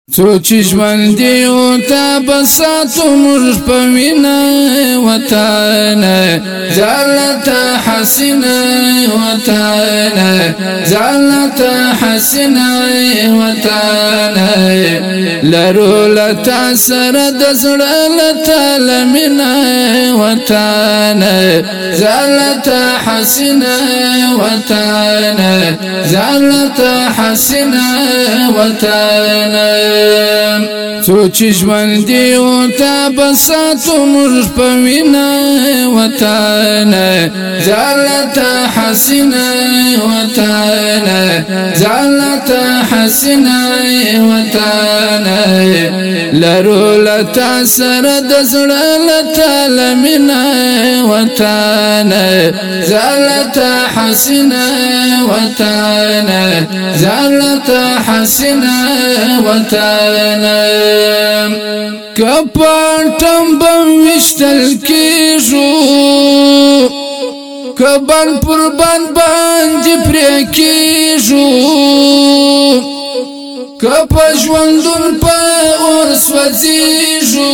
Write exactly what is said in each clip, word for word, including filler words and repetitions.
څو چې ژوند دی او تا بساتو موږ په وینا وطن زالت حسینه وطن زالت حسینه وطن لرو لتا سره د زړه لتا لمنه وطن زالت حسینه وطن زالت حسینه وطن څو چې ژوند دی او تا بساتو موږ په وینا وطن زالت حسینه وطن زالت حسینه وطن لرو لتا سره د زړه لتا لمنه وطن زالت حسینه وطن زالت حسینه وطن کپانټم بمشتل کیږو کبان پر بان باندې پرې کیږو کپ ژوندون په اور سوځيږو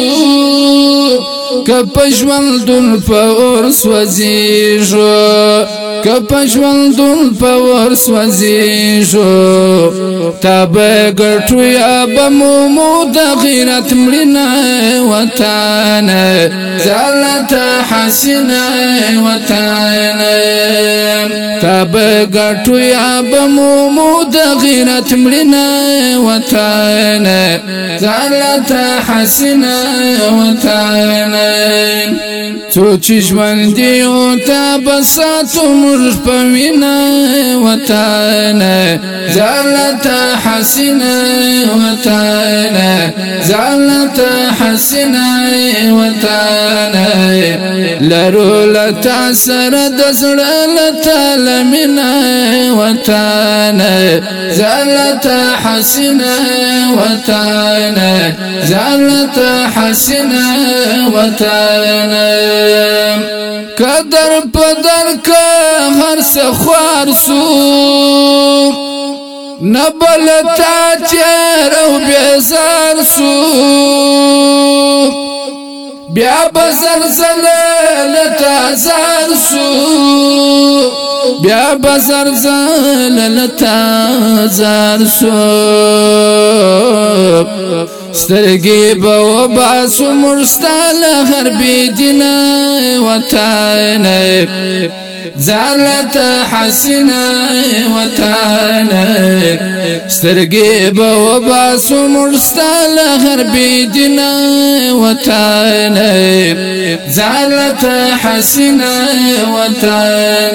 کپ ژوندون په اور سوځيږو کپ ژوندون په اور سوځيږو تاب ګټو یا بمو مو د غیرت مړینه وطن زالت حسینه وطن تاب ګټو یا بمو مو د غیرت مړینه وطن زالت حسینه وطن څو چې ژوند دی او تا بساتو موږ په وینا وطن زالت حسینه وطن زالت حسینه وطن لرو لتا سره د زړه لتا لمنه وطن زالت حسینه وطن زالت حسینه وطن قدر پدر کا هر سخوار سو نبلتا چیر او بیزار سو بیا بزرزل لتازار سو بیا بزرزل لتازار سو سترګي به وباسو مرستال غربي دینه وطن زالت حسینه وطن سترګي به وباسو مرستال غربي دینه وطن زالت حسینه وطن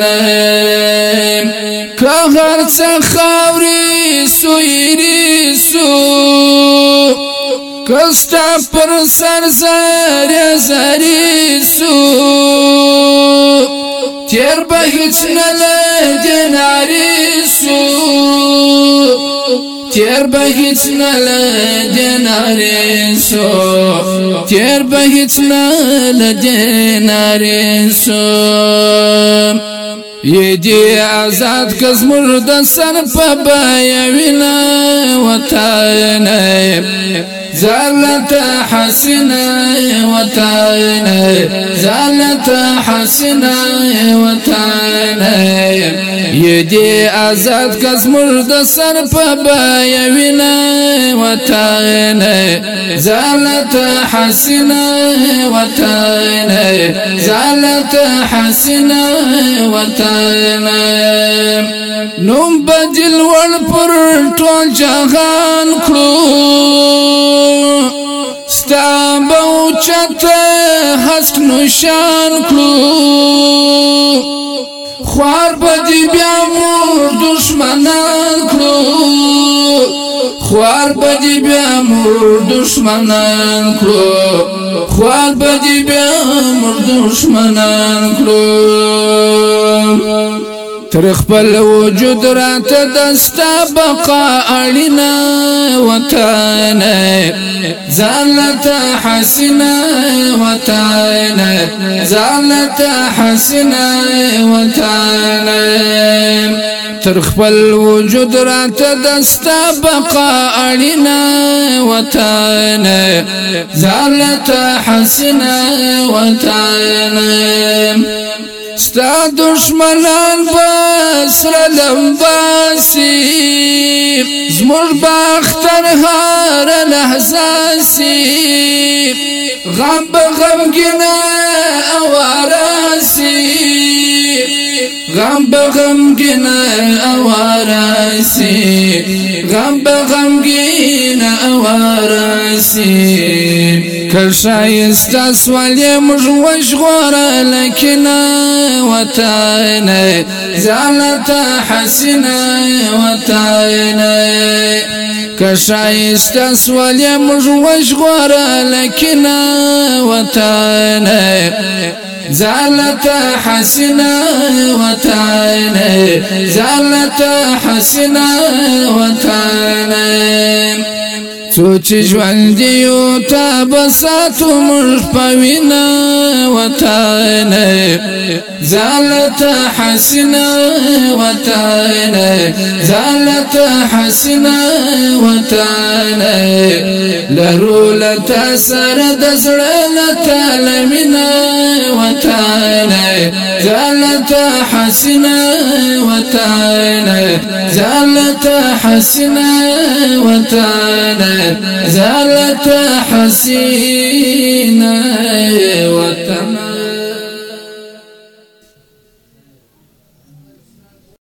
که هر څه خاوري سويري سو کستا پر سر زری زری سو تیر به هیچ نلدی ناری سو تیر به هیچ نلدی ناری سو تیر به هیچ نلدی ناری سو یہ دی آزاد کز مرد سر پا بایوینا وطن زالت حسینه وطن زالت حسینه وطن یہ دی آزاد کس مرد سر پا بایوینا وطن زالت حسینه وطن زالت حسینه وطن نوم بدل ور پر ټول جهان کړو ستا بوچت هسک نشان کړو خوار بدی بیا مور دشمنان کړو خوار بدی بیا مور دشمنان کړو خوار بدی بیا مور دشمنان کړو تر خپل وجود راته دستا بقا اړینا وطن زالتا حسنا وطانا زالتا حسنا وطانا ترخبل وجود رات دستا بقا اڑینا وطانا زالتا حسنا وطانا ستا دشمنان بسر لمباسی زمر باختر هار لحظاسی غم بغم گنا اوارسی غم بغم گنا اوارسی غم بغم گنا اوارسی كرشايستا سوالي مجوش غورا لكنا وطانا زالتا حسنا وطانا كرشايستا سوالي مجوش غورا لكنا وطانا زالتا حسنا وطانا زالتا حسنا وطانا سوچ ژوندیو تا بساتو موږ په وینا وطانا زالتا حسنا وطانا زالتا حسنا وطانا لرو لتا سر د زړه لتا لمینا وطانا زالتا حسنا وطانا زالتا حسنا وطانا زالتا حسينا